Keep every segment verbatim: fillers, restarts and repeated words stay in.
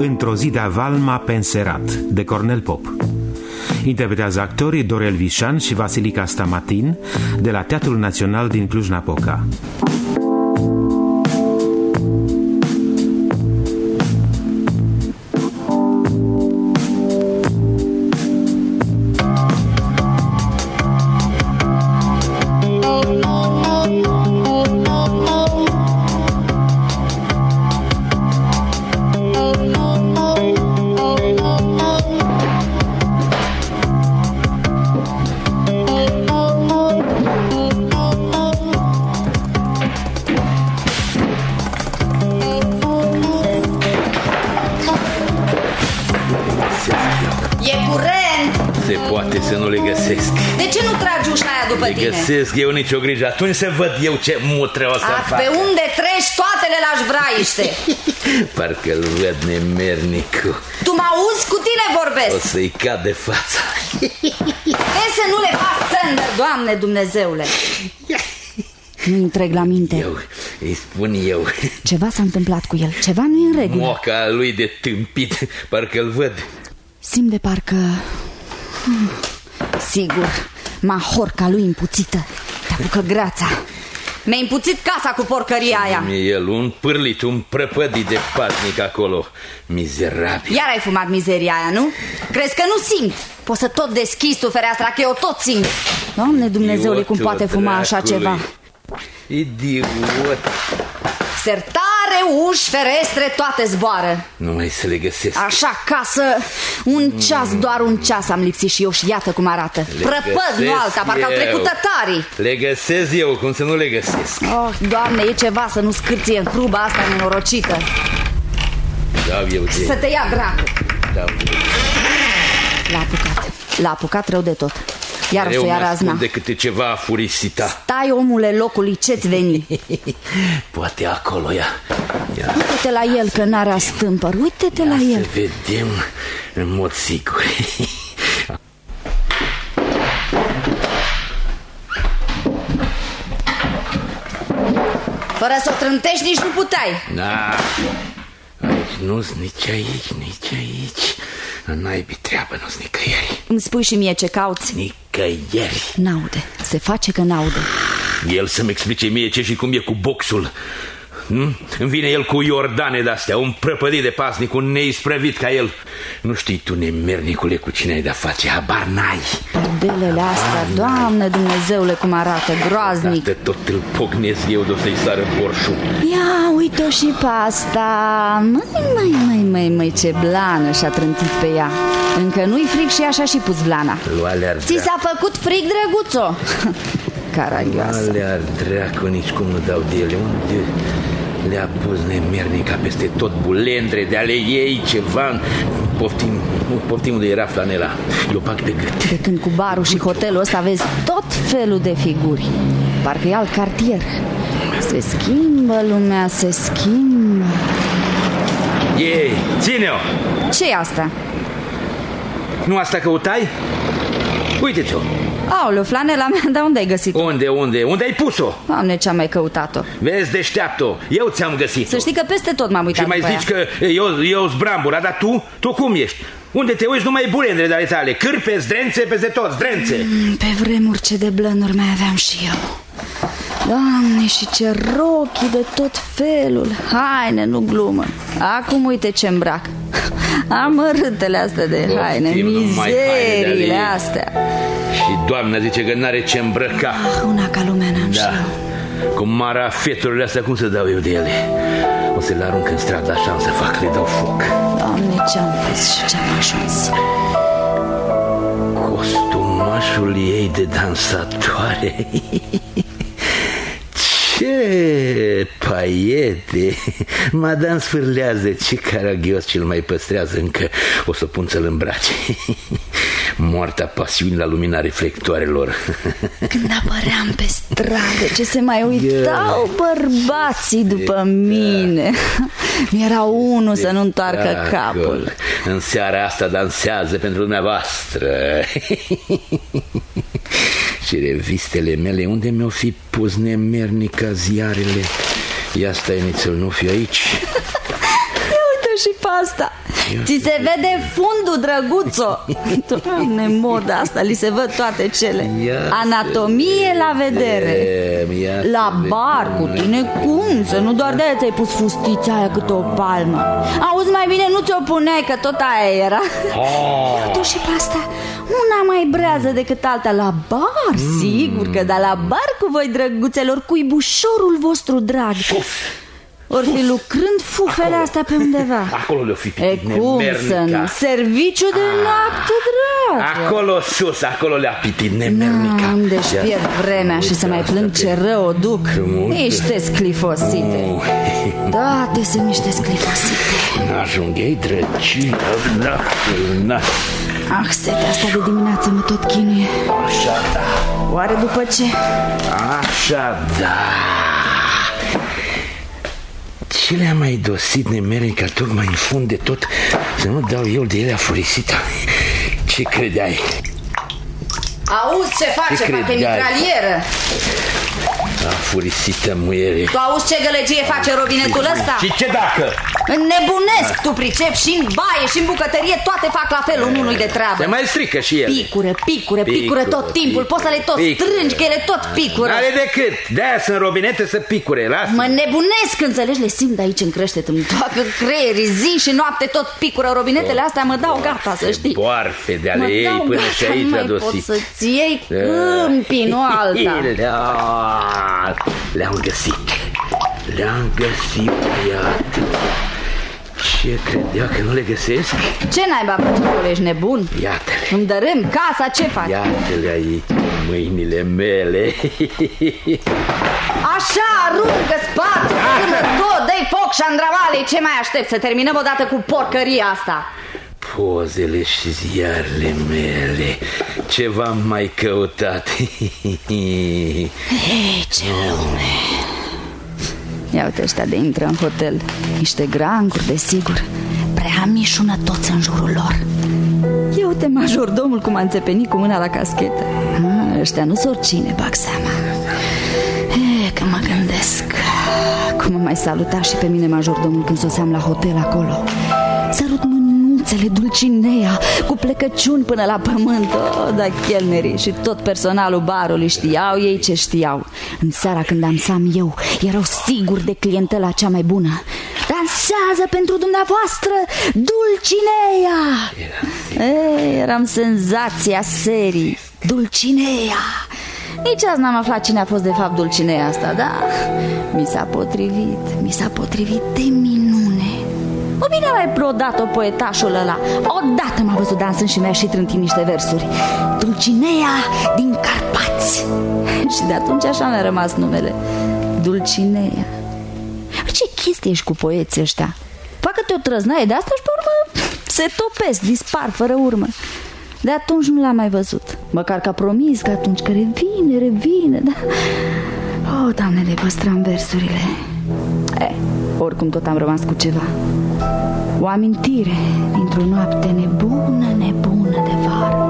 Într-o zi de Valma Penserat, de Cornel Pop. Interpretează actorii Dorel Vișan și Vasilica Stamatin de la Teatrul Național din Cluj-Napoca. De ce nu tragi ușa aia după tine? Le găsesc eu, nicio grijă. Atunci să văd eu ce mutre o să fac. Pe unde treci, toate le lași vraiște. Parcă-l văd nemernicul. Tu mă auzi? Cu tine vorbesc. O să-i cad de fața. Vezi să nu le faci sândăr, Doamne Dumnezeule. Nu întreg la minte. Eu, îi spun eu. Ceva s-a întâmplat cu el, ceva nu e în regulă. Moca lui de tâmpit, parcă-l văd. Simt de parcă... Hmm. Sigur, mahorca lui împuțită. Te apucă greața. Mi-a împuțit casa cu porcăria aia. E el, un pârlit, un prăpădit de patnic acolo. Mizerabil. Iar ai fumat mizeria aia, nu? Crezi că nu simt? Poți să tot deschizi tu fereastra, că eu tot simt. Doamne Dumnezeule, cum poate fuma așa ceva? Idiot. Sertare, uși, ferestre, toate zboară. Nu mai să le găsesc. Așa, casă, un ceas, doar un ceas am lipsit și eu și iată cum arată. Prăpăd, nu alta, parcă au trecut tătarii. Le găsesc eu, cum să nu le găsesc. Oh, Doamne, e ceva să nu scârție în hruba asta nenorocită. Dau eu de... Să te ia dracu. Dau eu de... L-a apucat, l-a apucat rău de tot. Iar o să ia razna. De câte ceva afurisita. Stai, omule, locului, ce-ți veni? Poate acolo ea. Ia. Uite-te la el, că n-are astâmpăr. Uite-te la el. Să vedem în mod sigur. Fără să o trântești nici nu puteai. Da. Aici nu-s nici aici, nici aici. N-ai treabă, nu-s nicăieri. Îmi spui și mie ce cauți? Nicăieri. N-aude, se face că n-aude. El să-mi explice mie ce și cum e cu boxul. Hmm? Îmi vine el cu iordane de-astea, un prăpădit de pasnic, un neisprăvit ca el. Nu știi tu, nemernicule, cu cine ai de-a face, habar n-ai. Perdelele astea, Doamne Dumnezeule, cum arată, groaznic. Dacă tot îl pocnesc eu, de-o să-i sară borșul. Ia, uite-o și pe asta. Măi, măi, măi, măi, măi, ce blană și-a trântit pe ea. Încă nu-i frig și așa și pus blana. Ți s-a făcut frig, drăguțo? Caragioasă. Alea dracu, nici cum nu dau de ele. Unde le-a pus nemernica peste tot, bulendre de ale ei, ceva. Poftim, poftim unde era flanela. Eu pac de gât. De când cu barul și hotelul ăsta vezi tot felul de figuri. Parcă e alt cartier. Se schimbă lumea, se schimbă. Ei, ține-o! Ce-i asta? Nu asta căutai? Uite-ți-o! Aoleu, flanela mea, dar unde ai găsit-o? Unde, unde? Unde ai pus-o? Doamne, ce-am mai căutat-o? Vezi, deșteaptă-o, eu ți-am găsit-o. Să știi că peste tot m-am uitat. Și mai zici aia. Că eu, eu zbrambura, dar tu? Tu cum ești? Unde te uiți numai bulendre de ale tale, cârpe, zdrențe, peste tot, zdrențe. mm, Pe vremuri ce de blănuri mai aveam și eu. Doamne, și ce rochii de tot felul. Haine, nu glumă. Acum uite ce îmbrac. Amărâtele astea de haine, mizeriile astea. Și doamna zice că n-are ce îmbrăca. Ah, una ca lumea n-am da. și eu. Cu mara feturile astea, cum să dau eu de ele? O să le arunc în stradă, așa am să fac, le dau foc. Doamne, ce-am fost și ce-am ajuns. Costumașul ei de dansatoare. Ce paiete! Madame sfârlează, ce caragios ce-l mai păstrează încă. O să pun să-l îmbrace. Moartea pasiunii la lumina reflectoarelor. Când apăream pe stradă, ce se mai uitau bărbații după mine. Mi-era unul să nu întoarcă capul. În seara asta dansează pentru dumneavoastră. Și revistele mele, unde mi-o fi pus nemernica ziarele? Ia stai, nițel, nu fi aici. Ia uite și pe asta. Ți se vede fundul, drăguțo. Doamne, moda asta, li se văd toate cele. Anatomie la vedere. La bar cu tine, cum să? Nu doar de-aia ți-ai pus fustița aia câte o palmă. Auzi, mai bine nu ți-o puneai, că tot aia era. Tu și pe asta, una mai brează decât alta. La bar, sigur că da, la bar cu voi, drăguțelor, cuibușorul vostru drag. Ori fi lucrând fufele astea pe undeva. Acolo le-o fi pitit E cum să nu? Serviciu de noapte, drag. Acolo sus, acolo le-a pitit nemernica. N-am de-și pierd vremea și să mai plâng ce rău o duc. Niște sclifosite. Toate sunt niște sclifosite. N-ajung ei drăcină. Ah, setea asta de dimineață mă tot chinuie. Așa da. Oare după ce? Așa da. Ce le-a mai dosit nemernica tocmai în fund de tot, să nu dau eu de ele afurisita? Ce credeai? Auzi ce face, ce poate mitralieră. Afurisită muiere. Tu auzi ce gălăgie face robinetul ăsta? Și ce dacă? Înnebunesc, tu pricep, și în baie și în bucătărie toate fac la fel, unul de treabă. Se mai strică și el. Picură, picură, picură tot timpul, poți să le tot strângi, că ele tot picură. N-are decât, de-aia sunt robinete să picure, lasă. Mă nebunesc, înțelegi, le simt aici în creștet, îmi toacă creierii, zi și noapte tot picură robinetele astea, mă dau gata, să știi. Boarfe de ale ei până și aici a dosit. Mă dau gata, nu mai pot să-ți iei câmpii, nu alta. Le-am găsit. Le-am găsit, iată. Ce credea că nu le găsesc? Ce naiba, bătătule, ești nebun? Iată-le. Îmi dărâm casa, ce faci? Iată-le aici, mâinile mele. Așa, aruncă, sparge, până tot, dă-i foc, șandravale. Ce mai aștept? Să terminăm odată cu porcăria asta. Pozele și ziarele mele. Ce v-am mai căutat? Ei, ce lume. Ia uite ăștia de intră în hotel. Niște granguri, desigur. Prea mișună toți în jurul lor. Ia uite majordomul cum a înțepenit cu mâna la caschetă. ah, Ăștia nu s oricine, bag seama. E, că mă gândesc cum mă mai saluta și pe mine majordomul când soseam la hotel acolo. Sărut mânuțele Dulcinea cu plecăciuni până la pământ. Oh, da, chelnerii și tot personalul barului știau ei ce știau. În seara când dansam eu, erau siguri de clientela cea mai bună. Dansează pentru dumneavoastră Dulcinea. Ei, eram senzația serii. Dulcinea. Nici azi n-am aflat cine a fost de fapt Dulcinea asta, da? Mi s-a potrivit, mi s-a potrivit de minune. O bine mai plodat-o poetașul ăla. Odată m-a văzut dansând și mi-a și trântit niște versuri. Dulcinea din Carpați. Și de atunci așa mi-a rămas numele, Dulcinea. Ce chestie ești cu poeții ăștia? Facă-te o trăznaie de asta și pe urmă se topesc, dispar fără urmă. De atunci nu l-am mai văzut. Măcar că a promis că atunci că revine, revine, da? Oh, Doamne, le păstram versurile. Eh, oricum tot am rămas cu ceva. O amintire dintr-o noapte nebună, nebună de vară.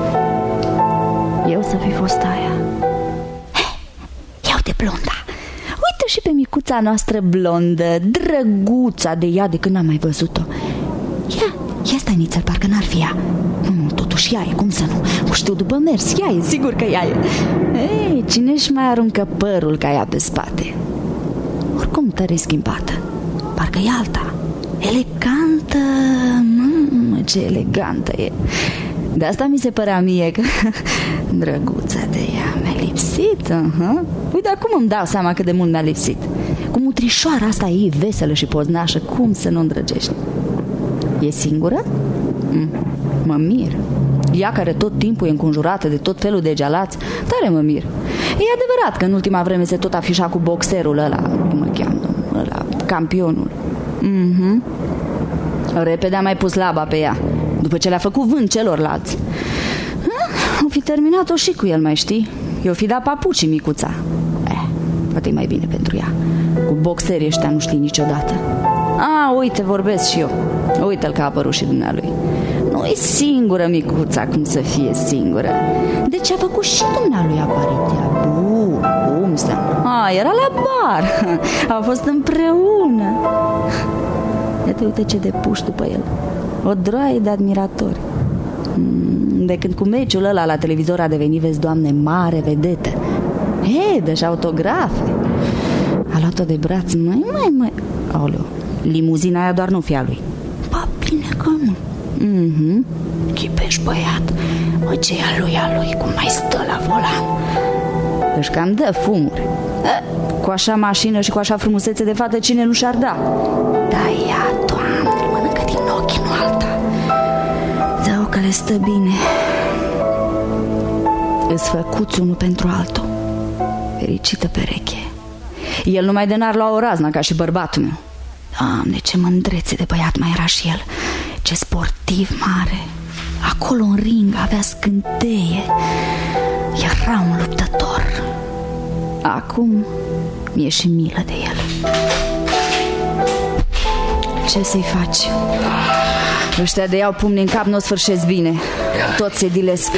Eu să fi fost aia. Hey, ia uite blonda. Uite și pe micuța noastră blondă, drăguța de ea de când n-am mai văzut-o. Ia, ia stai nițel, parcă n-ar fi ea. Nu, totuși ea e, cum să nu? O știu după mers, ea e, sigur că ea e. Ei, cine-și mai aruncă părul ca ea pe spate? Oricum tare schimbată. Parcă e alta. Elegantă. Mamă, ce elegantă e. De asta mi se părea mie că drăguța de ea mi-a lipsit. uh-huh. Uite, acum îmi dau seama cât de mult mi-a lipsit. Cu mutrișoara asta ei veselă și poznașă, cum să nu îndrăgești? E singură? Mm, mă mir. Ea care tot timpul e înconjurată de tot felul de gealați, tare mă mir. E adevărat că în ultima vreme se tot afișa cu boxerul ăla, cum îl cheamă, ăla, campionul. Mhm. Repede a mai pus laba pe ea, după ce le-a făcut vânt celorlalți. O fi terminat-o și cu el, mai știi? I-o fi dat papucii micuța. Eh, poate e mai bine pentru ea. Cu boxerii ăștia nu știi niciodată. A, uite, vorbesc și eu. Uite-l că a apărut și dumnealui. Nu e singură micuța, cum să fie singură. Deci a făcut și dumnealui apariția. Bun, cum să... A, era la bar. Au fost împreună. Iată, uite ce de puși după el. O droaie de admiratori. De când cu meciul ăla la televizor a devenit, vezi, Doamne, mare vedetă. Hei, dă-și autografe. A luat-o de braț. Măi, măi, măi. Aoleu, limuzina aia doar nu fi a lui. Ba, bine că nu. Mhm. Chipești, băiat. Mă, ce e a lui, a lui, cum mai stă la volan. Își cam dă fumuri. E, cu așa mașină și cu așa frumusețe de fată, cine nu și-ar da? Da, ea, Doamne, mănâncă din ochi, nu alta. Zău că le stă bine. Îți făcuți unul pentru altul. Fericită pereche. El numai de n-ar lua o razna ca și bărbatul meu. Doamne, ce mândrețe de băiat mai era și el. Ce sportiv mare. Acolo în ring avea scânteie. Era un luptător. Acum mi-e și milă de el. Ce să-i faci? Ăștia de iau pumni în cap n-o sfârșesc bine. Tot se dilesc.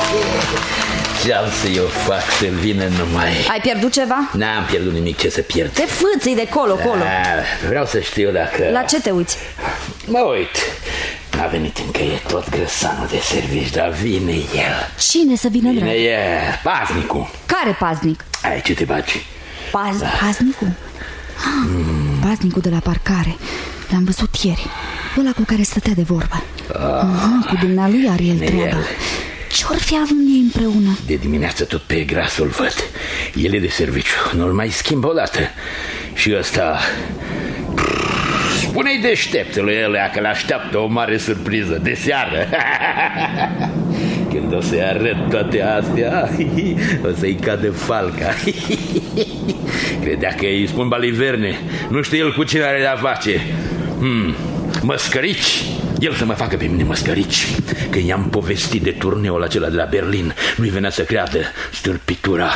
Ce-am să eu fac să-l vină numai... Ai pierdut ceva? N-am pierdut nimic, ce să pierd. Te fâții de colo-colo. Da, vreau să știu dacă... La ce te uiți? Mă uit. N-a venit încă, e tot grăsanul de servici, dar vine el. Cine să vină, Vine drag? el, paznicul. Care paznic? Ai, ce te bagi? Paz, Da. Paznicul? Ah, paznicul de la parcare. L-am văzut ieri. Ăla cu care stătea de vorbă. Aha, cu dumnealui are el Vine treaba. el. Ce-or fi având ei împreună? De dimineață tot pe grasul văd. El e de serviciu, nu-l mai schimbă odată. Și ăsta... Spune-i deștept lui ăla că l-așteaptă o mare surpriză de seară. Când o să-i arăt toate astea, o să-i cadă falca. Credea că îi spun baliverne. Nu știe el cu cine are de-a face. hmm. Măscărici. El să mă facă pe mine măscărici. Când i-am povestit de turneul acela de la Berlin, nu-i venea să creadă stârpitura.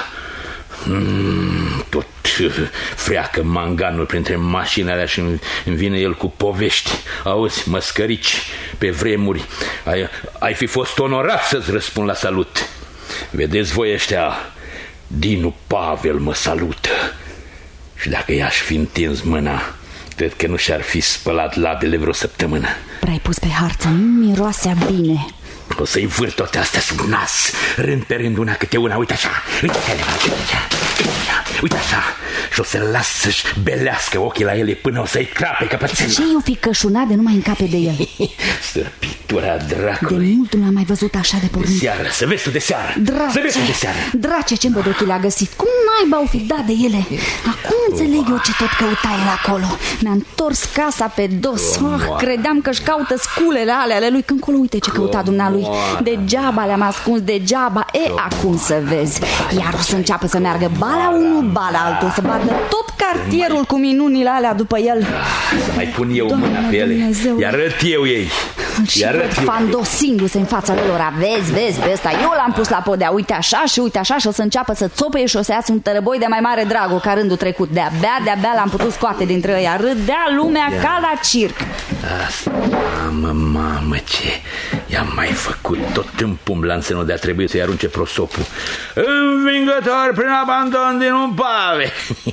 Mm, tot freacă manganul printre mașinile și îmi vine el cu povești. Auzi, măscărici, pe vremuri ai, ai fi fost onorat să-ți răspund la salut. Vedeți voi ăștia, Dinu Pavel mă salută. Și dacă i-aș fi întins mâna, cred că nu și-ar fi spălat labele vreo săptămână. Prea-ai pus pe harță, nu miroasea bine. O să-i vârt toate astea sub nas, rând pe rând, una câte una. Uite așa, uite așa, uite așa. Și o să-l las să-și belească ochii la ele până o să-i crape căpățâna. Ce-i o fi cășunat de nu mai încape de el? Stârpitura De dracului. mult nu l-am mai văzut așa de De pornit. seară, să vezi tu de seară. Să vezi tu de seară. Drace, ce îmbădochi le-a găsit. Cum naiba au fi dat de ele? Acum înțeleg eu ce tot căuta el acolo. Mi-a întors casa pe dos. Oh, credeam că-și caută sculele alea ale lui. Când colo, uite ce căuta dumnealui. Degeaba le-am ascuns, degeaba. E, acum să vezi. Iar o să înceapă să meargă bala unul, bala altul. Să bată tot cartierul cu minunile alea după el. Să mai pun eu Doamne, mâna pe ele. Dumnezeule. I-arăt eu ei. Și I-arăt eu. fandosindu-se în fața lor. Vezi, vezi, pe ăsta eu l-am pus la podea. Uite așa și uite așa. Și o să înceapă să țopăie și o să iasă un tărăboi de mai mare dragul ca rândul trecut. De-abia, de-abia l-am putut scoate dintre ăia. Râdea lumea ca la circ. Asta, mamă, mamă, ce i-am mai făcut tot în pumblanțenul de a trebui să-i arunce prosopul. Învingător prin abandon din un pave.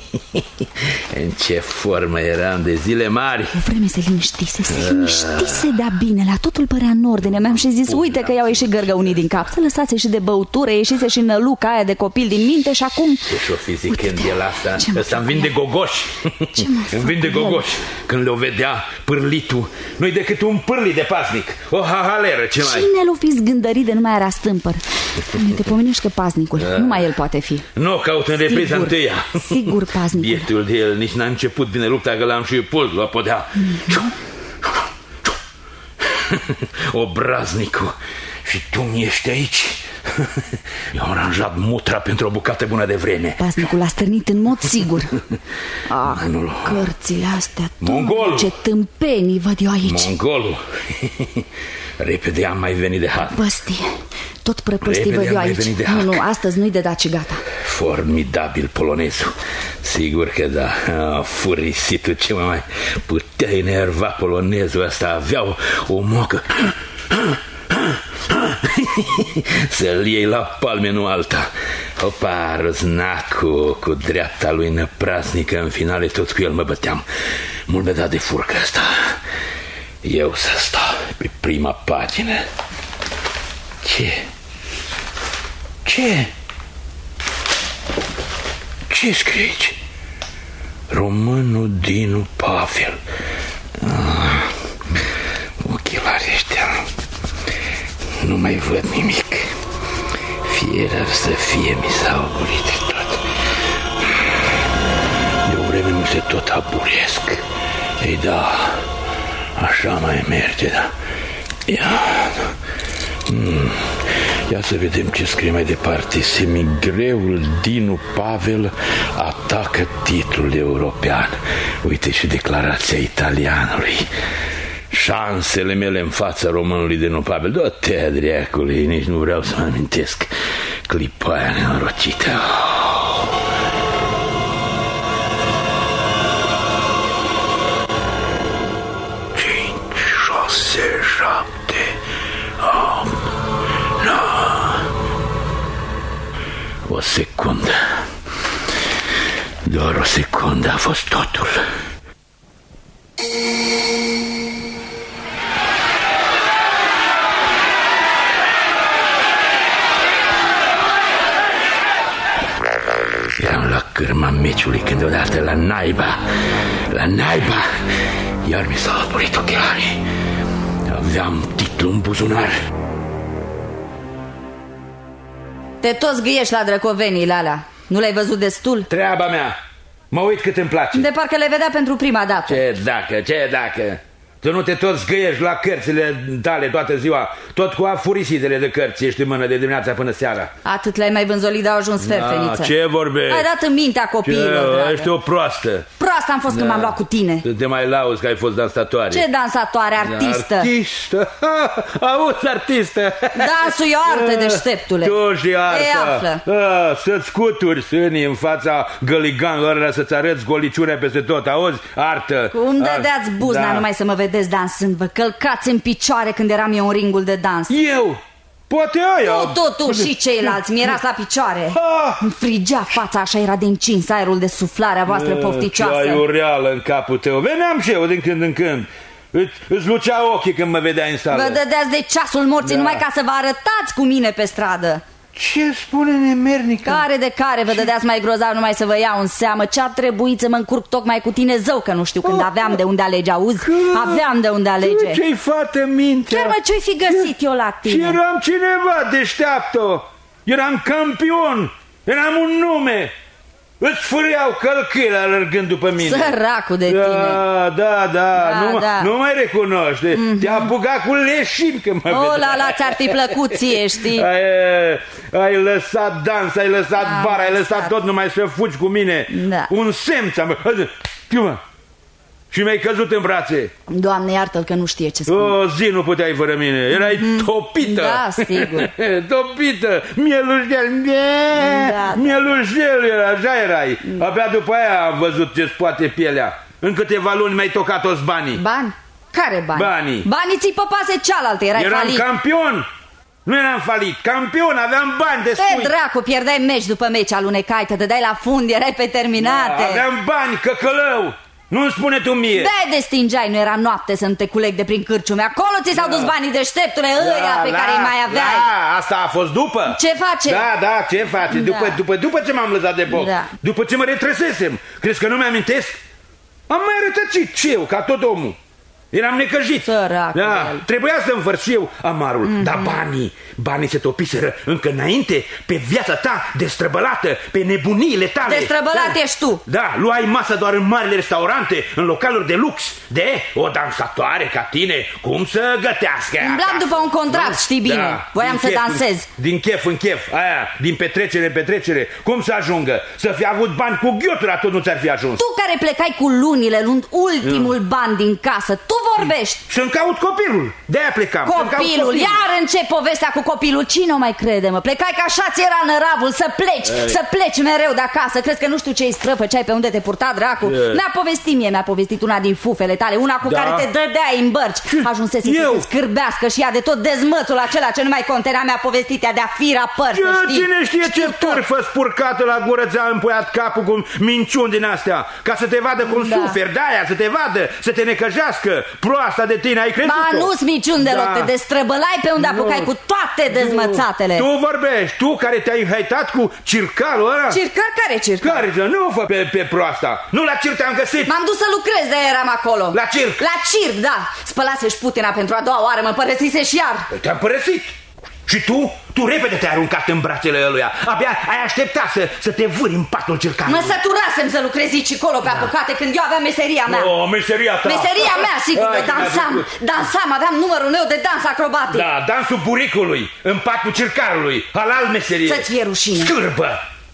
În ce formă eram de zile mari. O vreme se liniștise, se liniștise de-a bine. La totul părea în ordine. Mi-am și zis, uite că i-au ieșit gărgăunii din cap. Să lăsați și de băutură, ieșise și năluca aia de copil din minte. Și acum... Ce-și-o fi zicând el asta? Ce mă Ăsta îmi vinde fac gogoș. Ce mă Îmi vinde fac gogoș. Când le-o vedea pârlitul, nu-i decât un pârlit de paznic. O hahaleră, ce mai... Cine l-o fi zgândărit de nu mai era stâmpăr? Doamne, te pomenești că paznicul, numai el poate fi. Nu, caut în repriza Sigur, întâia. sigur, paznicul. Bietul de el nici n-a început bine lupta, că l-am și pult la podea. Obraznicu, și tu mi ești aici? I-am aranjat mutra pentru o bucată bună de vreme. Paznicul l-a stârnit în mod sigur. Ah, Manul. cărțile astea, Mongolul. ce tâmpenii văd eu aici. Mongolul. Repede am mai venit de hat. Păstie, tot prăpăstii Repede văd eu am mai aici. venit de Nu, hac. nu, astăzi nu-i de dat și gata. Formidabil polonezul. Sigur că da. Ah, furisitul, ce mă mai putea enerva polonezul ăsta. Avea o, o mocă. Să-l iei la palme, nu alta. Opa, răznacu, cu dreapta lui năpraznică. În finale tot cu el mă băteam. Mult mi-a dat de furcă asta. Eu să stau Pe prima pagină. Ce? Ce? Ce scrie aici? Românul Dinu Pavel. Ah, ochelarii ăștia. Nu mai văd nimic. Fierar să fie, mi s-au aburit de tot. De o vreme nu se tot aburesc. Ei da, așa mai merge, da. Ia, hmm. Ia să vedem ce scrie mai departe. Semigreul Dinu Pavel atacă titlul european. Uite și declarația italianului. Șansele mele în fața românului Dinu Pavel. Du-te, dreacului, nici nu vreau să mă amintesc clipa aia nenorocită. Cinci, șase, șapte, opt, nouă. O secundă. Doar o secundă a fost totul. Eram la cârma meciului când odată la naiba, la naiba, iar mi s-au apurit ochelarii. Aveam titlul în buzunar. Te tot zgâiești la drăcoveniile alea. Nu le-ai văzut destul? Treaba mea. Mă uit cât îmi place. De parcă le vedea pentru prima dată. Ce dacă, ce dacă? Tu nu te tot zgâiești la cărțile tale toată ziua. Tot cu afurisidele de cărți ești în mână de dimineața până seara. Atât le-ai mai vânzolit, dar au ajuns ferfeniță. Da, ce vorbești? Ai dat în mintea copiilor, ce, ești o proastă. Proastă am fost da. Când m-am luat cu tine. Să te mai lauzi că ai fost dansatoare. Ce dansatoare? Artistă. Artistă? Auzi, artistă. Dansul e o artă, deșteptule. Tu și arta. A, să-ți scuturi sânii în fața găliganilor, să-ți arăți goliciunea peste tot. Auzi, artă. Cum dădeați buzna da. Numai să mă vedeți dansând. Vă călcați în picioare când eram eu în ringul de dans. Eu? Poate aia. Tu, tu, tu și ceilalți mi-erați la picioare. Îmi frigea fața, așa era de încins aerul de suflarea voastră pofticioasă. Ce ai ureală în capul tău. Veneam și eu din când în când. Îți, îți lucea ochii când mă vedeai în sală. Vă dădeați de ceasul morții da. Numai ca să vă arătați cu mine pe stradă. Ce spune nemernica? Care de care vă dădeați mai grozav numai să vă iau în seamă. Ce-a trebuit să mă încurc tocmai cu tine, zău că nu știu când aveam de unde alege, auzi? Aveam de unde alege. Ce-i fată mintea? Chiar mă, ce-ai fi găsit eu la tine? Și eram cineva deșteaptă. Eram campion. Eram un nume. Îți fâreau călcâile alergând după mine. Săracul de tine. Da, da, da, da, nu, da. nu mai recunoște. mm-hmm. Te-a apucat cu leșin când mă O, la, la, ți-ar fi plăcut ție, știi? Ai, ai lăsat dans, ai lăsat da, bar, ai lăsat tot numai să fugi cu mine. Da. Un semn ți-am... Și mi-ai căzut în brațe. Doamne, iartă-l că nu știe ce spune. O zi nu puteai fără mine. Erai mm-hmm. topită. Da, sigur. Topită. Mielușel. Da, Mielușel era, așa erai. Da. Abia după aia am văzut ce-ți poate pielea. În câteva luni mi-ai tocat toți banii. Bani? Care bani? Banii. Banii ți-i păpase cealaltă, erai Eram falit. campion. Nu eram falit, campion, aveam bani de spui. Te dracu, pierdeai meci după meci, alunecai, te dădeai la fund, erai pe terminate. Da, aveam bani, căcălău. Nu-mi spune tu mie. De destingeai, nu era noapte să nu te culeg de prin cârciume. Acolo ți s-au da. Dus banii deșteptule, da, ăia pe da, care îi mai aveai. Da, asta a fost după. Ce face? Da, da, ce face? Da. După, după, după ce m-am lăsat de box, da. După ce mă retrăsesem. Crezi că nu mi-amintesc? Am mai rătăcit și eu, ca tot omul. Eram necăjit. Sărac, da, trebuia să învăț și eu amarul. Mm-hmm. Dar banii, banii se topiseră încă înainte pe viața ta destrăbălată, pe nebuniile tale. Destrăbălat da. Ești tu. Da, luai masa doar în marile restaurante, în localuri de lux. De o dansatoare ca tine, cum să gătească? Umblam după un contract, nu? Știi bine. Da. Voiam din să chef, dansez. Din chef în chef, aia, din petrecere în petrecere. Cum să ajungă? Să fi avut bani cu ghiutura, tot nu ți-ar fi ajuns. Tu care plecai cu lunile, luând ultimul mm. ban din casă, tu vorbești. Să-mi caut copilul. De-aia plecam. Copilul, copilul, iar încep povestea cu copilul. Cine o mai crede, mă? Plecai că așa ți era năravul, să pleci, Ei. să pleci mereu de acasă. Crezi că nu știu ce-i stră făceai, pe unde te purta dracu? Mi-a povestit mie, mi-a povestit una din fufele tale, una cu da. Care te dădeai în bărci. Ajunsese Eu? Să se scârbească și ea de tot dezmățul acela ce nu mai contenea. Mi-a povestit ea de-a fira păr, să știi. Cine știe ce turfă spurcată la gură ți-a împuiat capul cu minciuni din astea, ca să te vadă cum da. Suferi, de-aia, să te vadă, să te necăjească. proasta de tine, ai crezut-o? Ba, nu-s niciun deloc, da. Te destrăbălai pe unde apucai cu toate dezmățatele. Tu vorbești, tu care te-ai înhăitat cu circalul ăla? Circal? Care circal? Care? Nu fă pe, pe proasta. Nu la circ te-am găsit. M-am dus să lucrez, de eram acolo. La circ? La circ, da. Spălase-și Putina pentru a doua oară, mă părăsise și iar. Te-am părăsit. Și tu? Tu repede te-ai aruncat în brațele ăluia. Abia ai așteptat să, să te vâri în patul circanului. Mă săturasem să lucrez aici colo pe da. apucate când eu aveam meseria mea. O, meseria ta. Meseria mea, sigur, că dansam. Dansam, aveam numărul meu de dans acrobatic. Da, dansul buricului, în patul circarului, halal meserie. Să-ți fie rușine. Scârbă!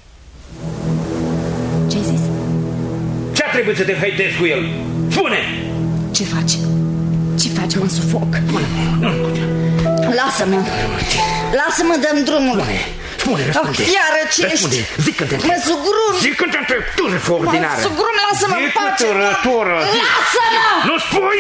Ce-ai zis? Ce-a trebuit să te hăitezi cu el? Spune! Ce faci? Ce faci, mă sufoc? Lasă-mă. Lasă-mă, dăm drumul. Spune, spune, răspunde. Fiară ce răspunde. ești. Zic când te întreb. Mă sugrum. Zic când te întreb. Tu refă ordinară. Mă sugrum, lasă-mă în pace. Zic rătură. Lasă-mă. Nu spui?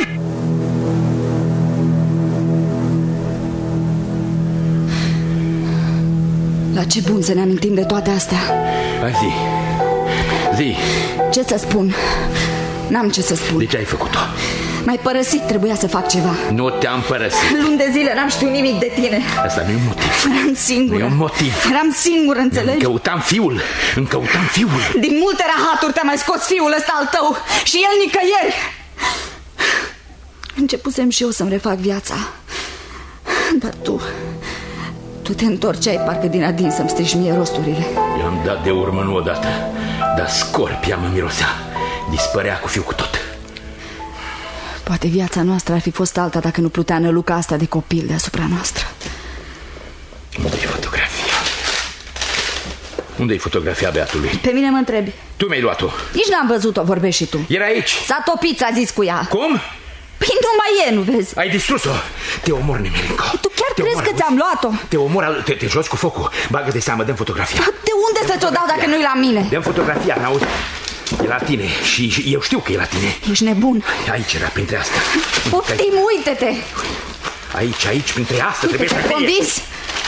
La ce bun să ne amintim de toate astea? Hai zi. Zi. Ce să spun? N-am ce să spun. De ce ai făcut-o? M-ai părăsit, trebuia să fac ceva. Nu te-am părăsit. Luni de zile n-am știut nimic de tine. Asta nu e un motiv. Eram singură. Nu e un motiv. Eram singură, înțelegi? Îmi căutam fiul. Îmi căutam fiul. Din multe rahaturi te-a mai scos fiul ăsta al tău. Și el nicăieri. Începusem și eu să-mi refac viața. Dar tu... Tu te întorceai parcă din adin să-mi strici mie rosturile. I-am dat de urmă nu odată, dar scorpia mă mirosea. Dispărea cu fiu cu tot. Poate viața noastră ar fi fost alta dacă nu plutea năluca asta de copil deasupra noastră. Unde e fotografia? Unde e fotografia beatului? Pe mine mă întrebi. Tu mi-ai luat-o. Nici n-am văzut-o, vorbești și tu. Era aici. S-a topit, ți-a zis cu ea. Cum? Păi nu mai e, nu vezi? Ai distrus-o. Te omor, Nemerinco. Tu chiar te crezi omor, că ți-am luat-o? Te omor, te, te joci cu focul. Bagă de seamă, dăm fotografia. De unde să ți-o dau dacă nu-i la mine? Dăm fotografia, n-auzi? E la tine și, și eu știu că e la tine. Ești nebun. Aici era, printre astea. Poftim, uite-te. Aici, aici, printre astea trebuie să fie. Convins?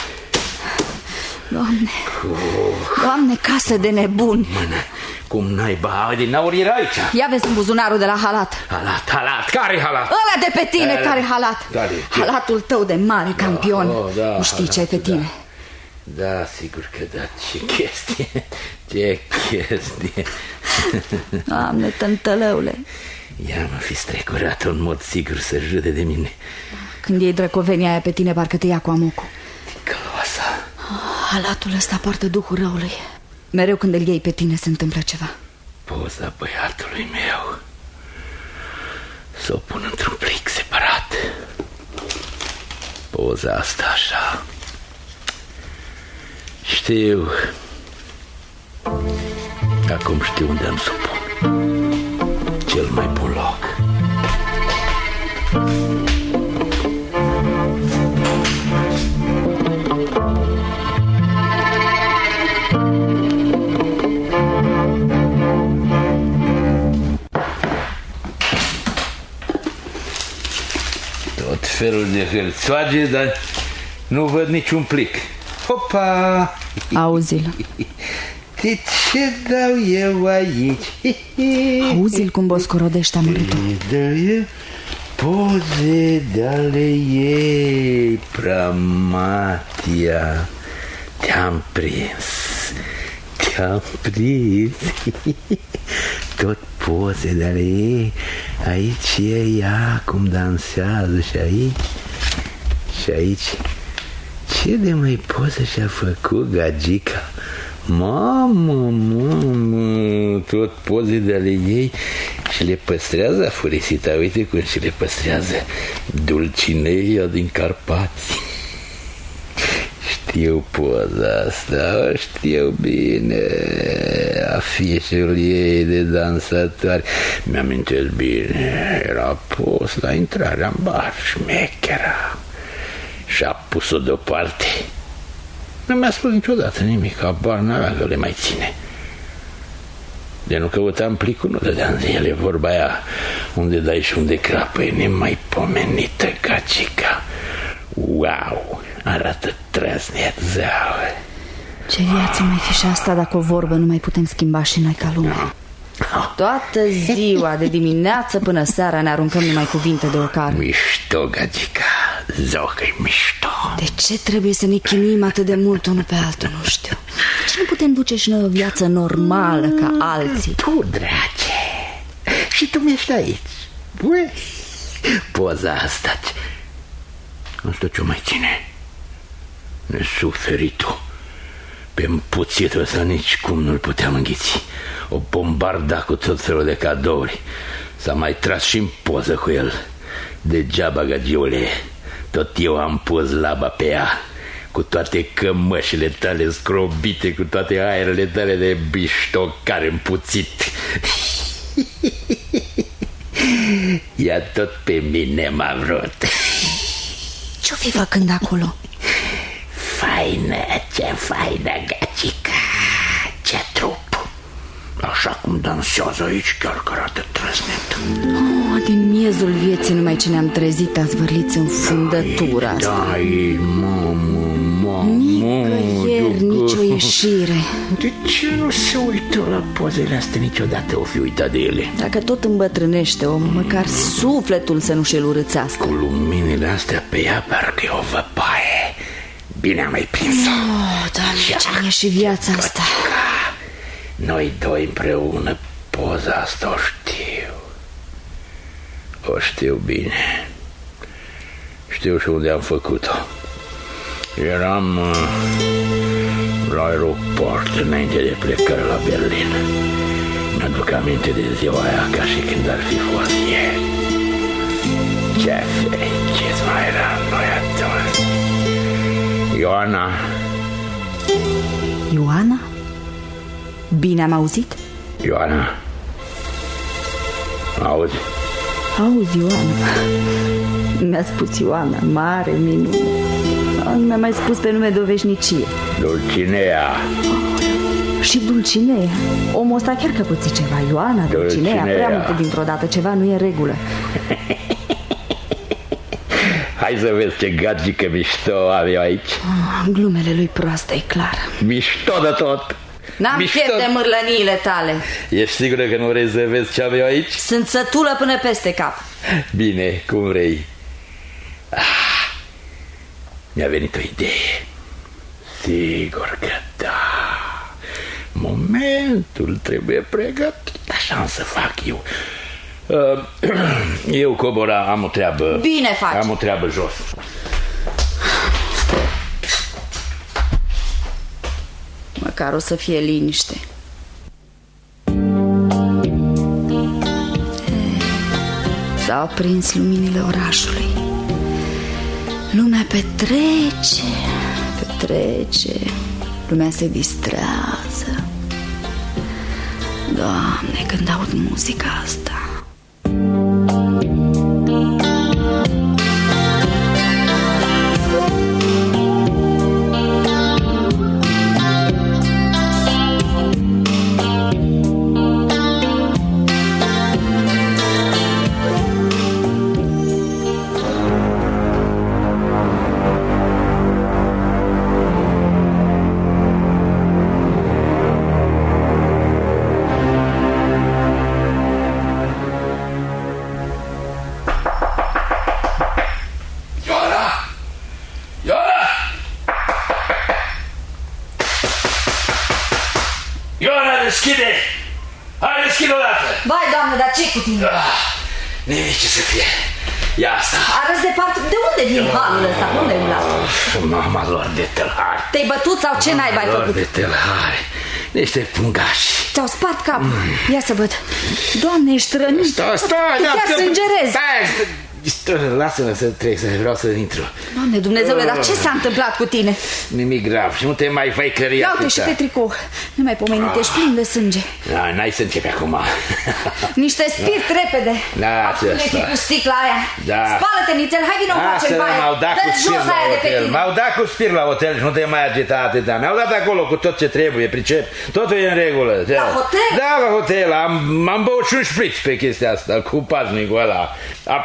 Doamne, Doamne, casă de nebuni. Mână, cum naiba, din aur era aici. Ia vezi în buzunarul de la halat. Halat, halat, care halat? Ăla de pe tine, Ala. Care halat? Care? Halatul tău de mare campion. Da, oh, da, nu știi ce ai pe tine. Da. Da, sigur că da, ce chestie. Ce chestie. Doamne, tântălăule. Ea m-a fi strecurat în mod sigur să râde de mine. Când iei drăcovenia aia pe tine, parcă te ia cu amocul. Ticăloasa. Halatul ăsta poartă duhul răului. Mereu când îl iei pe tine se întâmplă ceva. Poza băiatului meu să o pun într-un plic separat. Poza asta așa. Știu. Acum știu unde am să o pun. Cel mai bun loc. Tot felul de hârțoage, dar nu văd niciun plic. Hopa! Auzi-l. De ce dau eu aici? Auzi-l cum boscorodește amărâtul. Poze de-ale ei, Pramatia. Te-am prins. Te-am prins. Tot poze de-ale ei. Aici e ea cum dansează și aici. Și aici. Ce de mai poze și-a făcut gagica? Mamă, mamă, tot poze de ale ei. Și le păstrează afurisita. Uite cum și le păstrează Dulcineia din Carpați. Știu poza asta, știu bine. Afișul ei de dansatoare. Mi-amintesc bine. Era post la intrarea în bar. Șmechera. Și-a pus-o deoparte. Nu mi-a spus niciodată nimic. Abar n-avea că le mai ține. De nu căutam plicul, nu dădeam de ele. Vorba aia, unde dai și unde crapă, e nemaipomenită gagica. Wow, arată trăsnet, zau. Ce viață mai fi și asta dacă o vorbă nu mai putem schimba și noi ca lumea. No. Toată ziua, de dimineață până seara, ne aruncăm numai cuvinte de ocară. Mișto, gagica, zocă-i mișto. De ce trebuie să ne chinuim atât de mult unul pe altul, nu știu. De ce nu putem duce și noi o viață normală ca alții? Tu, drage, și tu mi-ești aici. Băi, poza asta, asta ce-o mai ține? Nesuferitul. Pe împuțitul ăsta nici cum nu-l puteam înghiți. O bombarda cu tot felul de cadouri. S-a mai tras și în poză cu el. Degeaba, gagiule, tot eu am pus laba pe ea, cu toate cămășile tale scrobite, cu toate aerele tale de biștocare împuțit. Ea tot pe mine m-a vrut. Ce-o fi făcând acolo? Faină, ce faină, gagica, ce trup. Așa cum dansează aici, chiar că arată trăsnet. Oh, din miezul vieții numai ce ne-am trezit azvârliți în fundătura asta. Da, mamă, mamă. Nicăieri nicio ieșire. De ce nu se uită la pozele astea niciodată? O fi uitat de ele. Dacă tot îmbătrânește omul, măcar sufletul să nu și-l urâțească. Cu luminile astea pe ea, parcă e o văpaie. Bine am mai prins-o. Oh, Doamne, ce e și viața asta. Noi doi împreună, poza asta o știu. O știu bine. Știu și unde am făcut-o. Eram uh, la aeroport înainte de plecare la Berlin. Mi-aduc aminte de ziua aia ca și când ar fi fost ieri. Ce fericiți mai eram noi atunci. Ioana. Ioana? Bine am auzit? Ioana. Auzi? Auzi, Ioana. Mi-a spus Ioana, mare minune. Nu mi-a mai spus pe nume de o veșnicie. Dulcinea. Și Dulcinea. Omul ăsta chiar că puțin ceva. Ioana, Dulcinea, Dulcinea, prea multe dintr-o dată. Ceva nu e în regulă. Hai să vezi ce gagică mișto am eu aici. Oh, glumele lui proastă, e clar. Mișto de tot. N-am chef de mârlăniile tale. Ești sigură că nu vrei să vezi ce am eu aici? Sunt sătulă până peste cap. Bine, cum vrei. ah, Mi-a venit o idee. Sigur că da. Momentul trebuie pregătit. Așa am să fac eu. Eu, Cobora, am o treabă. Bine faci. Am o treabă jos. Măcar o să fie liniște. S-au aprins luminile orașului. Lumea petrece, petrece. Lumea se distrează. Doamne, când aud muzica asta. Deschide! Hai, deschide odată! Vai, Doamne, dar ce cu tine? Ah, nimic, ce să fie. Ia asta. Arăți departe. De unde vin halul ăsta? Unde e luat? Mama lor de tălhari. Te-ai bătut sau ce n-ai mai făcut? de tălhari. Niște pungași. Ți-au spart capul. Mm. Ia să văd. Doamne, ești rănit. Stai, stai. Tu chiar sângerezi. Stai, lasă-mă să trec, să vreau să intru. Doamne Dumnezeule, dar ce s-a întâmplat cu tine? Nimic grav și nu te mai fai căria. Ia uite și pe tricou. Nu mai pomenit, ești plin de sânge. Da, n-ai să începi acum. Niște spirit da. repede. Da, ce asta. Cu sticla aia. Da. Spală-te, nițel, hai vină-o face baie. M-au dat cu spir la hotel. M-au dat cu spir la hotel și nu te mai agita atâta. Mi-au dat acolo cu tot ce trebuie, pricep. Totul e în regulă. La hotel? Da, la hotel. Am, am băut și un șpriț pe chestia asta cu paznicul ăla. A plătit.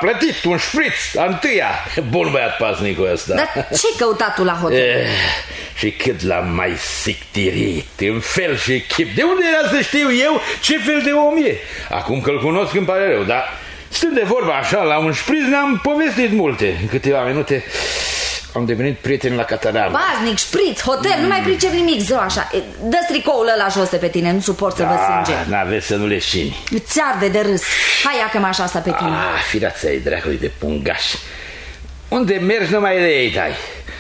ești un șpriț, a întâia. Bun băiat paznicul ăsta. Dar ce căutat tu la hotel? Eh, și cât l-am mai sictirit, în fel și chip. De unde era să știu eu ce fel de om e? Acum că-l cunosc îmi pare rău, dar stând de vorba așa, la un șpriț ne-am povestit multe. În câteva minute am devenit prieteni la cataram. Paznic, șpriț, hotel, mm. nu mai pricep nimic, zău așa. Dă-ți tricoul ăla jos de pe tine, nu suport să da, vă sânge. N-aveți să nu leșini. Îți arde de râs. Hai, ia că m-aș asta pe tine. Ah, firața-i dracului de pungaș. Unde mergi numai de ei dai.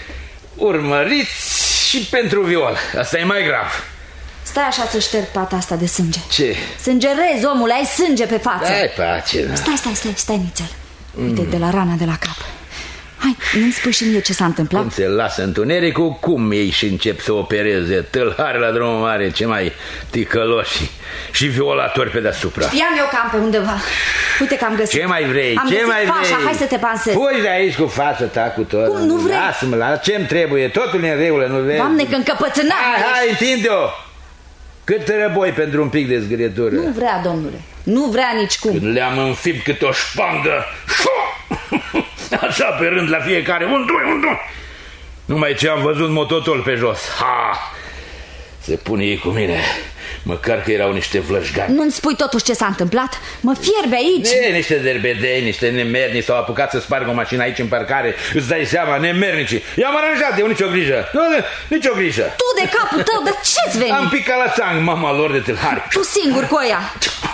Urmăriți și pentru viol. Asta e mai grav. Stai așa să șterg pata asta de sânge. Ce? Sângerezi, omule, ai sânge pe față. Dai pace, da. Stai, stai, stai, stai nițel. Uite, mm. de la rana de la cap. Hai, nu-mi spui și mie ce s-a întâmplat? Cum se lasă întunericul, cum ei și încep să opereze. Tâlhare la drumul mare, ce mai ticăloși și violatori pe deasupra. Știam eu că am pe undeva. Uite că am găsit. Ce mai vrei? Am ce găsit mai fașa, vrei? hai să te pansezi. Pui de aici cu fața ta cu tot. Cum, nu vrei? Lasă-mă, la ce-mi trebuie? Totul e în regulă, nu vezi? Doamne, că încăpățânat. Hai, hai, întinde-o. Cât răboi pentru un pic de zgârietură? Nu vrea, domnule. Nu vrea nicicum. Când le-am înfipt cât o șpangă, așa pe rând la fiecare, un, doi, un, doi. Numai ce am văzut mototol pe jos. Ha! Se pune ei cu mine. Măcar că erau niște vlășgani. Nu-mi spui totuși ce s-a întâmplat? Mă fierbe aici. E, niște derbedei, niște nemerni s-au apucat să spargă o mașină aici în parcare. Îți dai seama, nemernici. I-am aranjat eu, nicio grijă. Nu, nicio grijă. Tu de capul tău, de ce-ți veni? Am picat la țang, mama lor de tâlhari. Tu singur cu ăia.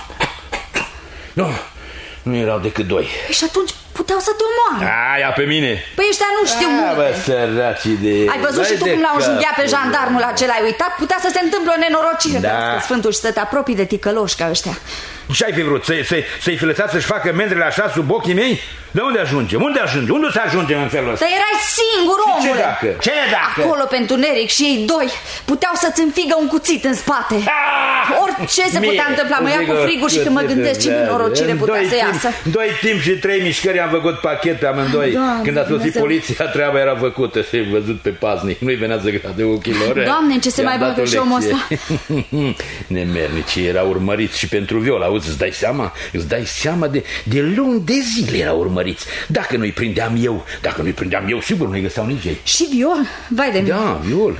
Nu, nu erau decât doi. Și atunci puteau să te omoare. Aia pe mine. Păi ăștia nu știu A, multe. Bă, săracii de... Ai văzut și tu cum l-au înjunghiat pe jandarmul acela, ai uitat? Putea să se întâmple o nenorocire, da. Sfântul, și să te apropii de ticăloși ca ăștia. Ce-ai fi vrut? Să-i, să-i, să-i fi lăsat să-și facă mendrele așa sub ochii mei? De unde ajungem? Unde ajungem? Unde se ajunge în felul ăsta? Dar erai singur, omule. Ce dacă? Ce dacă? Acolo pe întuneric și ei doi puteau să-ți înfigă un cuțit în spate. Ah! Orice se putea întâmpla. Mă ia cu frigul și când mă gândesc ce nenorocire putea să iasă. Doi timp și trei mișcări am făcut pachet pe amândoi. Doamne, când a sosit poliția, treaba era făcută. Și văzut pe paznic. Nu-i venea să grade ochii lor. Doamne, ce se mai băgă și omul ăsta. Nemernicii erau urmăriți și pentru viol. Auzi, îți dai seama? Îți dai seama de, de luni de zile erau urmăriți. Dacă nu-i prindeam eu, dacă nu-i prindeam eu, sigur nu-i găseau nici ei. Și viol? Vai de mine. Da, viol.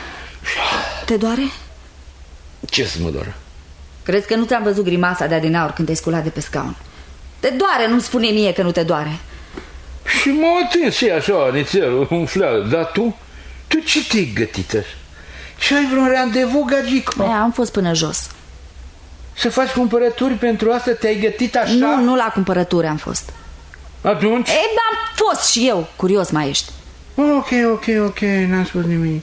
Te doare? Ce să mă doară? Crezi că nu ți-am văzut grimasa de adinaur când te-ai sculat de pe scaun? Te doare, nu-mi spune mie că nu te doare. Și m-a atins și așa, nițel, umfleală. Dar tu? Tu ce te-ai gătit așa? Ce ai vreun randevu, gagico? Aia, am fost până jos. Să faci cumpărături pentru asta? Te-ai gătit așa? Nu, nu la cumpărături am fost. Atunci? Ei, am fost și eu, curios mai ești. Ok, ok, ok, n-am spus nimic.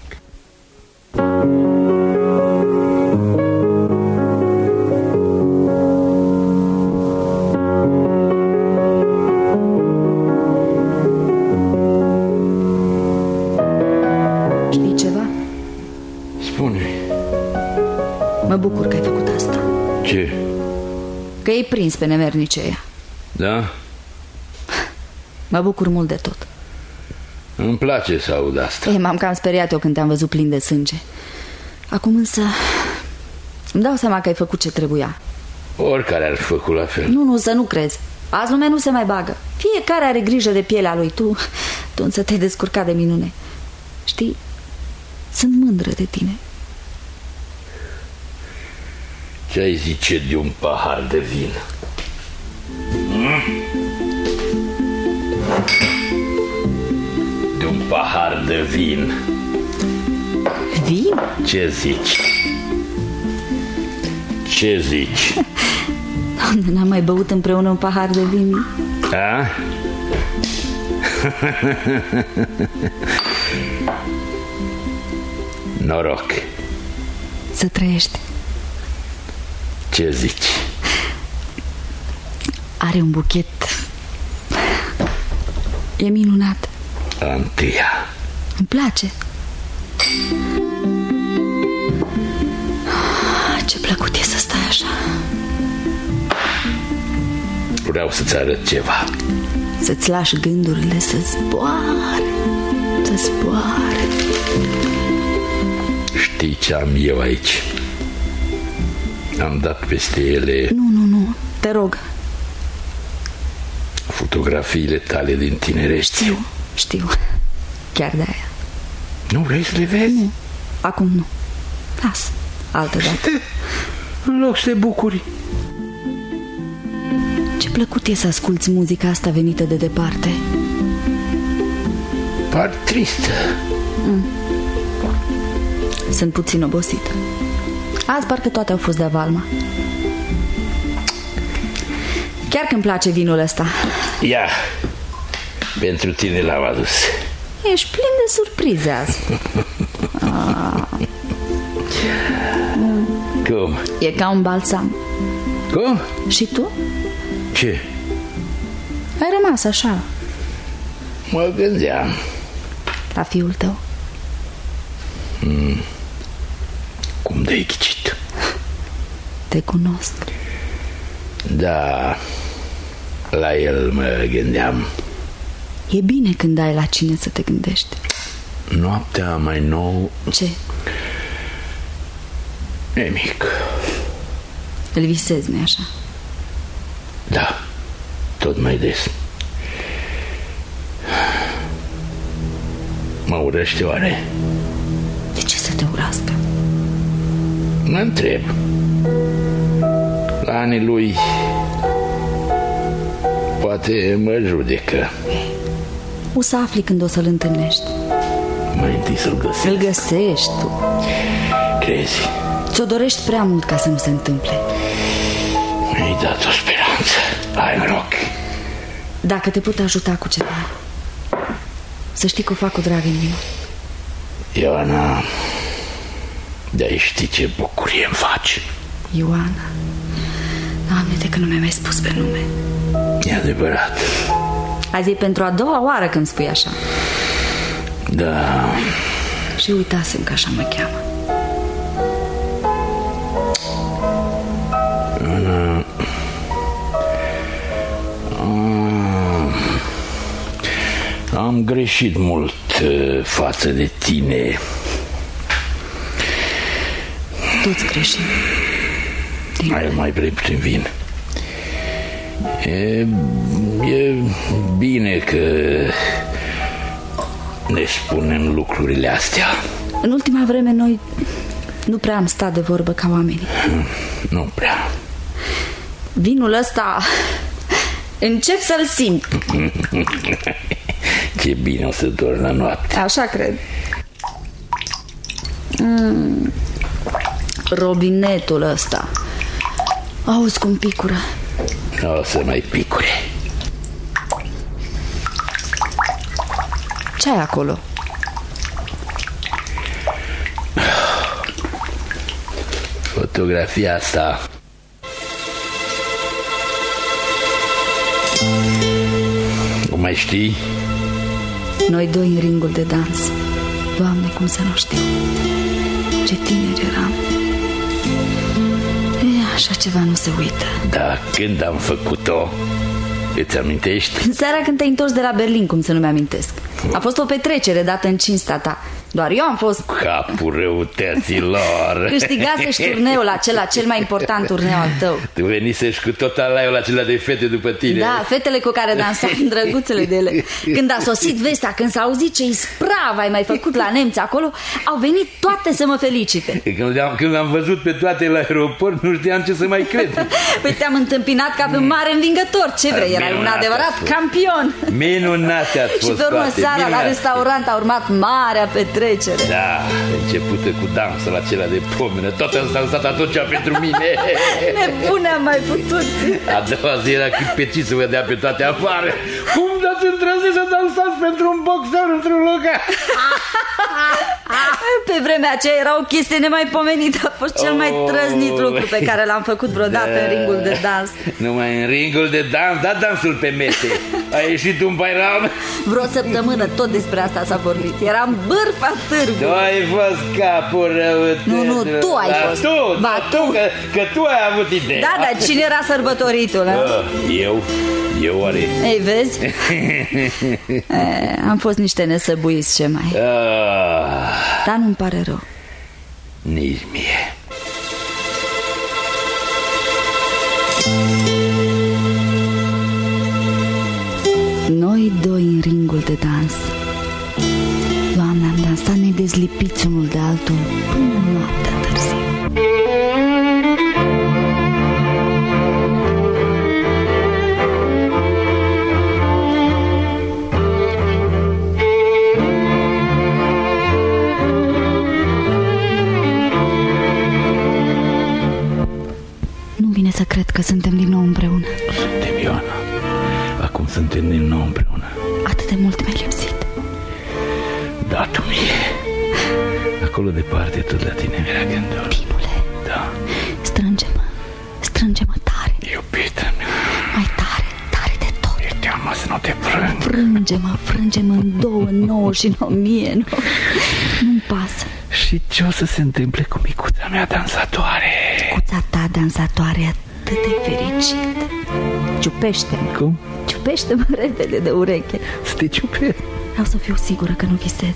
Știi ceva? Spune. Mă bucur că ai făcut asta. Ce? Că ai prins pe nemernice ăia. Da? Mă bucur mult de tot. Îmi place să aud asta. Ei, m-am cam speriat eu când te-am văzut plin de sânge. Acum însă îmi dau seama că ai făcut ce trebuia. Oricare ar fi făcut la fel. Nu, nu, să nu crezi. Azi lumea nu se mai bagă. Fiecare are grijă de pielea lui. Tu, tu însă te-ai descurcat de minune. Știi, sunt mândră de tine. Ce-ai zice de un pahar de vin? Hmm? De un pahar de vin. Vin? Ce zici? Ce zici? Doamne, n-am mai băut împreună un pahar de vin. A? Noroc. Să trăiești. Ce zici? Are un buchet. E minunat. Antâia. Îmi place. Ce plăcut e să stai așa. Vreau să-ți arăt ceva. Să-ți lași gândurile să zboare. Să zboare. Știi ce am eu aici? Am dat peste ele. Nu, nu, nu, te rog. Fotografiile tale din tinerești. Știu, știu. Chiar de aia. Nu vrei să le vezi? Nu, acum nu. Las, altă dată. În loc să te bucuri. Ce plăcut e să asculți muzica asta venită de departe. Par tristă. mm. Sunt puțin obosită. Azi parcă toate au fost de avalma. Chiar că îmi place vinul ăsta. Ia, pentru tine l-am adus. Ești plin de surprize azi. ah. Cum? E ca un balsam. Cum? Și tu? Ce? Ai rămas așa. Mă gândeam. La fiul tău. mm. Cum de-ai ghicit? Te cunosc. Da, la el mă gândeam. E bine când ai la cine să te gândești. Noaptea mai nou. Ce? Nimic. Îl visezi, nu-i așa? Da, tot mai des. Mă urăște oare? De ce să te urască? Mă întreb. La anii lui poate mă judecă. O să afli când o să-l întâlnești. Mai întâi să-l găsesc. Îl găsești tu. Crezi? Ți-o dorești prea mult ca să nu se întâmple. Mi-ai dat o speranță. Hai, noroc. Dacă te pot ajuta cu ceva, să știi că o fac cu drag inima. Ioana, de-ai ști ce bucurie îmi faci. Ioana. Doamne, de că nu mi-ai mai spus pe nume. E adevărat. Azi e pentru a doua oară când spui așa. Da. Și uitasem că așa mă cheamă. Ana... Am... Am greșit mult față de tine. Toți greșim. Hai, mai vrei puțin vin. E, e bine că ne spunem lucrurile astea. În ultima vreme noi nu prea am stat de vorbă ca oamenii. Nu prea. Vinul ăsta încep să-l simt. Ce bine o să dormi la noapte. Așa cred. mm. Robinetul ăsta, auzi cum picură. O să mai picure. Ce ai acolo? Fotografia asta. O mai știi? Noi doi în ringul de dans. Doamne, cum să nu știu. Ce tineri eram. E, așa ceva nu se uită. Da, când am făcut-o? Îți amintești? În seara când te-ai întors de la Berlin, cum să nu mi-amintesc. A fost o petrecere dată în cinstea ta. Doar eu am fost... Capul răutăților. Câștigasești turneul acela, cel mai important turneu al tău. Tu venisești cu tot alaiul acela de fete după tine. Da, fetele cu care dansam, drăguțele de ele. Când a sosit vestea, când s-a auzit ce ispravă ai mai făcut la nemți acolo, au venit toate să mă felicite. Când am, când am văzut pe toate la aeroport, nu știam ce să mai cred. Păi te-am întâmpinat ca pe un mare învingător. Ce vrei, erai un adevărat campion. Minunate ați fost. Și pe urmă seara la restaurant a urmat marea petrecere. Da, începută cu dansul acela de pomenă. Tot am dansat atunci pentru mine. Nebune am mai putut. A doua zi era cât pe ci să vă dea pe toate afară. Cum dați îndrăzit să dansați pentru un boxer într-un local? Pe vremea aceea era o chestie nemaipomenită. A fost cel mai trăznit lucru pe care l-am făcut vreodată da. în ringul de dans. Numai în ringul de dans, da dansul pe mese. A ieșit un bairam. Vreo săptămână tot despre asta s-a vorbit. Eram bârfa târgului. Tu ai fost capul răutăților. Nu, nu, tu ai da, fost. Tu, ba, tu, că, că tu ai avut idee. Da, dar cine era sărbătoritul? Da? Eu? Eu oare? Ei, vezi? e, am fost niște nesăbuiți, ce mai. Ah. Dar nu-mi pare rău. Nici mie. ringul de dans. Doamne, am dansat nedezlipiți unul de altul până noaptea târziu. Nu vine să cred că suntem din nou împreună. Suntem, Ioana. Acum suntem din nou împreună. Atât de mult mi-ai lipsit. Da, tu mie. Acolo departe, tot la tine mi-era gândul. Tinule, da. Strânge-mă, strânge-mă tare. Iubita mea. Mai tare, tare de tot. E teamă să nu te frâng. Frânge-mă, frânge-mă în două, în nouă și în o mie. Nu, nu-mi pasă. Și ce o să se întâmple cu micuța mea dansatoare? Micuța ta dansatoare e atât de fericită. Ciupește-mă. Cum? Ciupește-mă repede de ureche. Să te ciupesc. Vreau să fiu sigură că nu visez.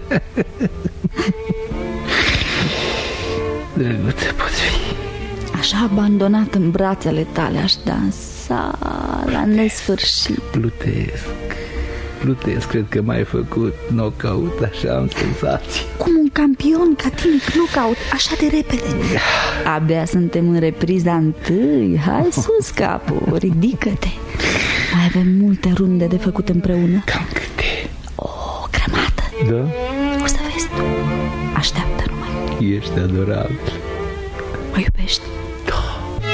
Drăguță poți fi. Așa abandonat în brațele tale aș dansa la nesfârșit. Plutesc. Plutesc, cred că m-ai făcut knockout. Așa am senzații. Cum un campion ca tine knockout așa de repede. Abia suntem în repriza întâi. Hai sus capul, ridică-te. Mai avem multe runde de făcut împreună. Cam câte? O grămadă. Da? O să vezi tu. Așteaptă numai. Ești adorabil. Mă iubești? Da.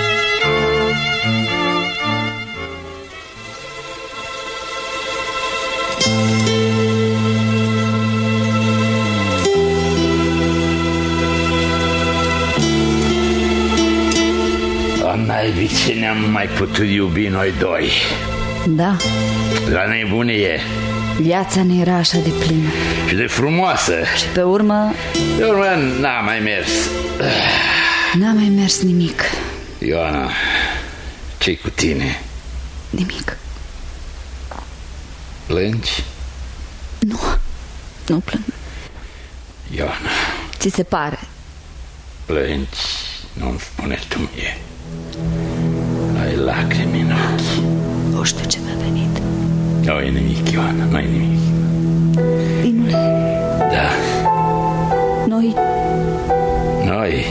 Naibii, ce ne-am mai putut iubi noi doi. Da. La nebunie. Viața ne era așa de plină. Și de frumoasă. Și pe urmă... Pe urmă n-a mai mers. N-a mai mers nimic. Ioana, ce-i cu tine? Nimic. Plângi? Nu, nu plâng. Ioana, ți se pare? Plângi, nu-mi spune tu mie. Ai lacrimi în ochi. Nu știu ce mi-a venit. Nu e nimic, Ioana, nu e nimic. Dinule. Da. Noi. Noi.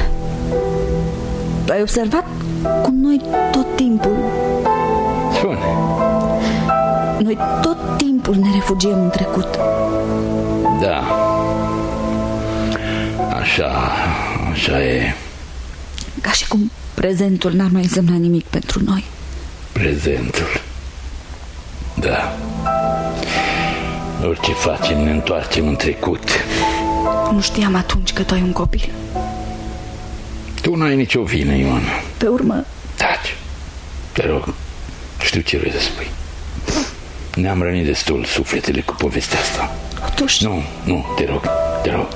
Ai observat cum noi tot timpul... Spune. Noi tot timpul ne refugiem în trecut. Da. Așa, așa e. Ca și cum prezentul n-ar mai însemna nimic pentru noi. Prezentul. Da. Orice facem, ne întoarcem în trecut. Nu știam atunci că tu ai un copil. Tu n-ai nicio vină, Ioana. Pe urmă... Taci. Te rog, știu ce vrei să spui. Ne-am rănit destul sufletele cu povestea asta. Totuși... Nu, nu, te rog, te rog.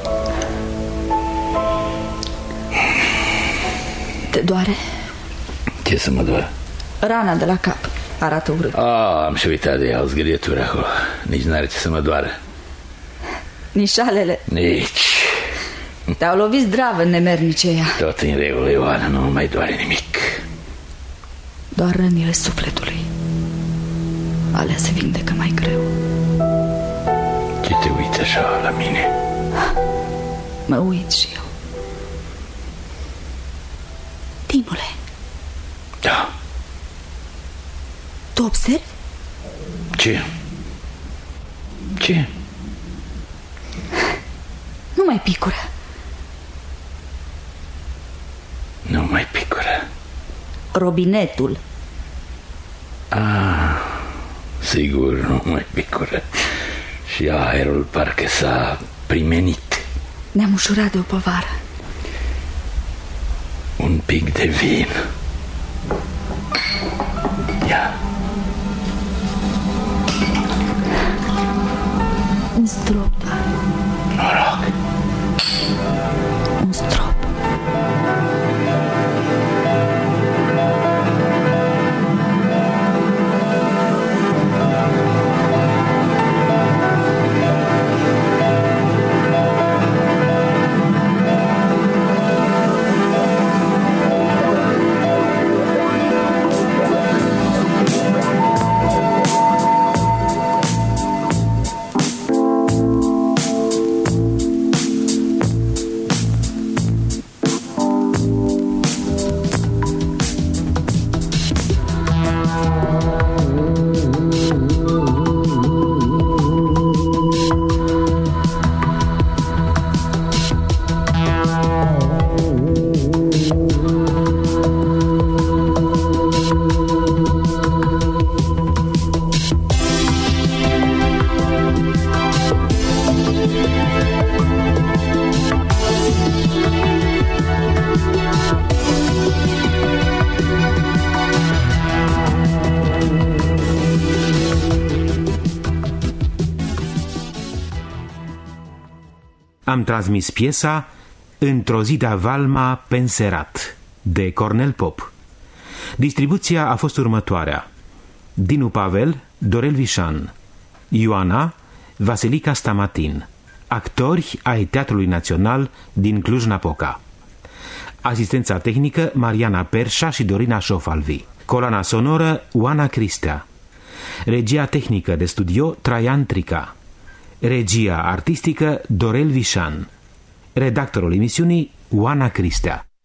Te doare? Ce să mă doare? Rana de la cap. Arată urât. Ah, am și uitat de ea, o zgârietură acolo. Nici n-are ce să mă doară. Nișalele. Nici. Te-au lovit zdravă în nemerniceia. Tot în regulă, Ioana, nu mai doare nimic. Doar rănile sufletului. Alea se vindecă mai greu. Ce te uiți așa la mine? Mă uit și eu. Tinule. Da. Tu observi? Ce? Ce? Nu mai picură. Nu mai picură. Robinetul. Ah, sigur, nu mai picură. Și aerul parcă s-a primenit. Ne-am ușurat de o povară. Un pic de vin. Ia. Un strop, doar. Noroc. Un strop. am transmis piesa Într-o zi de Valma penserat, de Cornel Pop. Distribuția a fost următoarea: Dinu Pavel, Dorel Vișan, Ioana, Vasilica Stamatin, actori ai Teatrului Național din Cluj-Napoca. Asistența tehnică Mariana Perșa și Dorina Șofalvi. Coloana sonoră Oana Cristea. Regia tehnică de studio Traian Trica. Regia artistică Dorel Vișan. Redactorul emisiunii Oana Cristea.